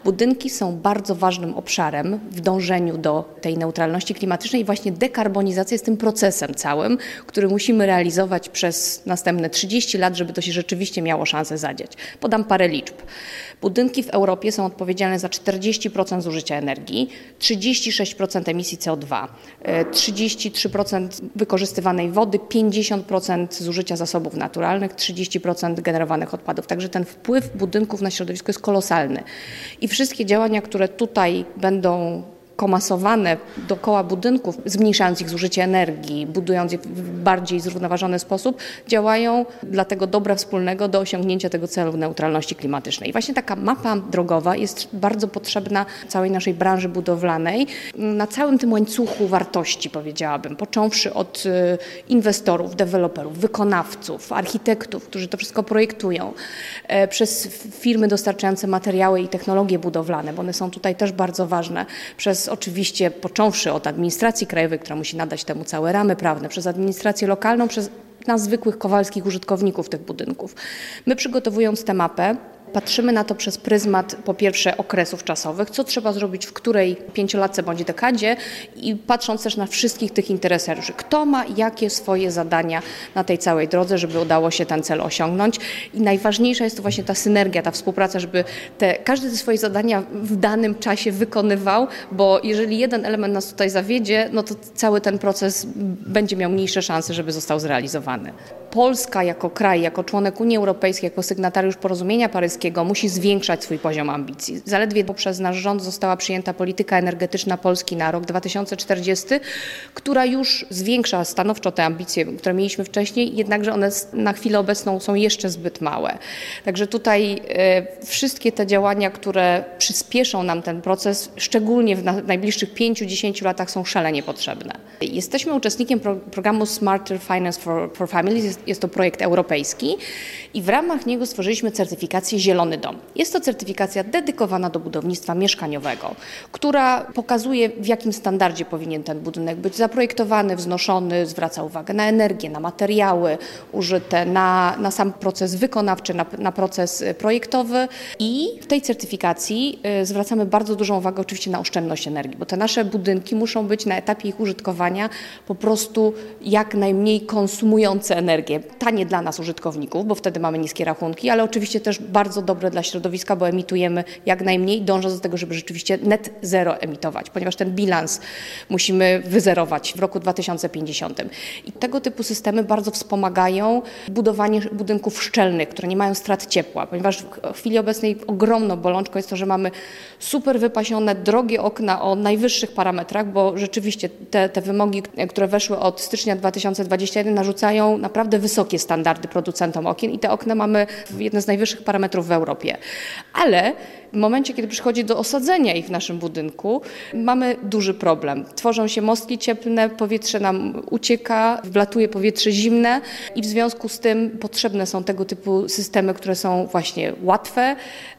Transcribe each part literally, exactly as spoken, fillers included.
Budynki są bardzo ważnym obszarem w dążeniu do tej neutralności klimatycznej i właśnie dekarbonizacja jest tym procesem całym, który musimy realizować przez następne trzydzieści lat, żeby to się rzeczywiście miało szansę zadziać. Podam parę liczb. Budynki w Europie są odpowiedzialne za czterdzieści procent zużycia energii, trzydzieści sześć procent emisji C O dwa, trzydzieści trzy procent wykorzystywanej wody, pięćdziesiąt procent zużycia zasobów naturalnych, trzydzieści procent generowanych odpadów. Także ten wpływ budynków na środowisko jest kolosalny. I wszystkie działania, które tutaj będą komasowane dookoła budynków, zmniejszając ich zużycie energii, budując je w bardziej zrównoważony sposób, działają dla tego dobra wspólnego do osiągnięcia tego celu neutralności klimatycznej. I właśnie taka mapa drogowa jest bardzo potrzebna całej naszej branży budowlanej, na całym tym łańcuchu wartości, powiedziałabym, począwszy od inwestorów, deweloperów, wykonawców, architektów, którzy to wszystko projektują, przez firmy dostarczające materiały i technologie budowlane, bo one są tutaj też bardzo ważne, przez oczywiście począwszy od administracji krajowej, która musi nadać temu całe ramy prawne, przez administrację lokalną, przez nas zwykłych kowalskich użytkowników tych budynków. My, przygotowując tę mapę, patrzymy na to przez pryzmat, po pierwsze, okresów czasowych, co trzeba zrobić w której pięciolatce bądź dekadzie i patrząc też na wszystkich tych interesariuszy, kto ma jakie swoje zadania na tej całej drodze, żeby udało się ten cel osiągnąć. I najważniejsza jest to właśnie ta synergia, ta współpraca, żeby te, każdy te swoje zadania w danym czasie wykonywał, bo jeżeli jeden element nas tutaj zawiedzie, no to cały ten proces będzie miał mniejsze szanse, żeby został zrealizowany. Polska jako kraj, jako członek Unii Europejskiej, jako sygnatariusz porozumienia paryskiego musi zwiększać swój poziom ambicji. Zaledwie poprzez nasz rząd została przyjęta polityka energetyczna Polski na rok dwa tysiące czterdziesty, która już zwiększa stanowczo te ambicje, które mieliśmy wcześniej, jednakże one na chwilę obecną są jeszcze zbyt małe. Także tutaj e, wszystkie te działania, które przyspieszą nam ten proces, szczególnie w na, najbliższych pięciu do dziesięciu latach, są szalenie potrzebne. Jesteśmy uczestnikiem pro, programu Smarter Finance for, for Families. Jest, jest to projekt europejski i w ramach niego stworzyliśmy certyfikację Zielony Dom. Jest to certyfikacja dedykowana do budownictwa mieszkaniowego, która pokazuje, w jakim standardzie powinien ten budynek być zaprojektowany, wznoszony, zwraca uwagę na energię, na materiały użyte, na, na sam proces wykonawczy, na, na proces projektowy i w tej certyfikacji y, zwracamy bardzo dużą uwagę oczywiście na oszczędność energii, bo te nasze budynki muszą być na etapie ich użytkowania po prostu jak najmniej konsumujące energię. Tanie dla nas użytkowników, bo wtedy mamy niskie rachunki, ale oczywiście też bardzo dobre dla środowiska, bo emitujemy jak najmniej, dążąc do tego, żeby rzeczywiście net zero emitować, ponieważ ten bilans musimy wyzerować w roku dwa tysiące pięćdziesiątym. I tego typu systemy bardzo wspomagają budowanie budynków szczelnych, które nie mają strat ciepła, ponieważ w chwili obecnej ogromną bolączką jest to, że mamy super wypasione, drogie okna o najwyższych parametrach, bo rzeczywiście te, te wymogi, które weszły od stycznia dwa tysiące dwudziestego pierwszego narzucają naprawdę wysokie standardy producentom okien i te okna mamy jedne z najwyższych parametrów w Europie. Ale w momencie, kiedy przychodzi do osadzenia ich w naszym budynku, mamy duży problem. Tworzą się mostki cieplne, powietrze nam ucieka, wlatuje powietrze zimne i w związku z tym potrzebne są tego typu systemy, które są właśnie łatwe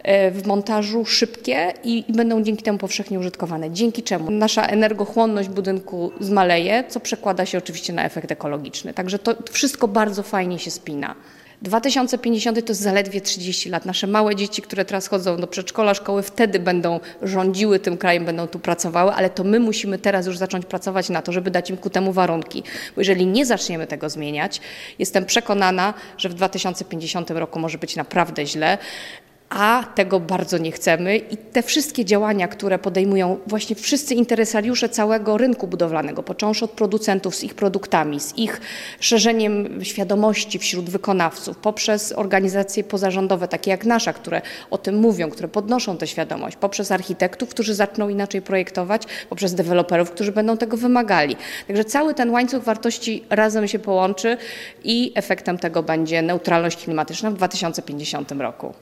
w montażu, szybkie i, i będą dzięki temu powszechnie użytkowane. Dzięki czemu nasza energochłonność budynku zmaleje, co przekłada się oczywiście na efekt ekologiczny. Także to wszystko bardzo fajnie się spina. dwa tysiące pięćdziesiąty to jest zaledwie trzydzieści lat. Nasze małe dzieci, które teraz chodzą do przedszkola, szkoły, wtedy będą rządziły tym krajem, będą tu pracowały, ale to my musimy teraz już zacząć pracować na to, żeby dać im ku temu warunki. Bo jeżeli nie zaczniemy tego zmieniać, jestem przekonana, że w dwa tysiące pięćdziesiątym roku może być naprawdę źle. A tego bardzo nie chcemy i te wszystkie działania, które podejmują właśnie wszyscy interesariusze całego rynku budowlanego, począwszy od producentów z ich produktami, z ich szerzeniem świadomości wśród wykonawców, poprzez organizacje pozarządowe, takie jak nasza, które o tym mówią, które podnoszą tę świadomość, poprzez architektów, którzy zaczną inaczej projektować, poprzez deweloperów, którzy będą tego wymagali. Także cały ten łańcuch wartości razem się połączy i efektem tego będzie neutralność klimatyczna w dwa tysiące pięćdziesiątym roku.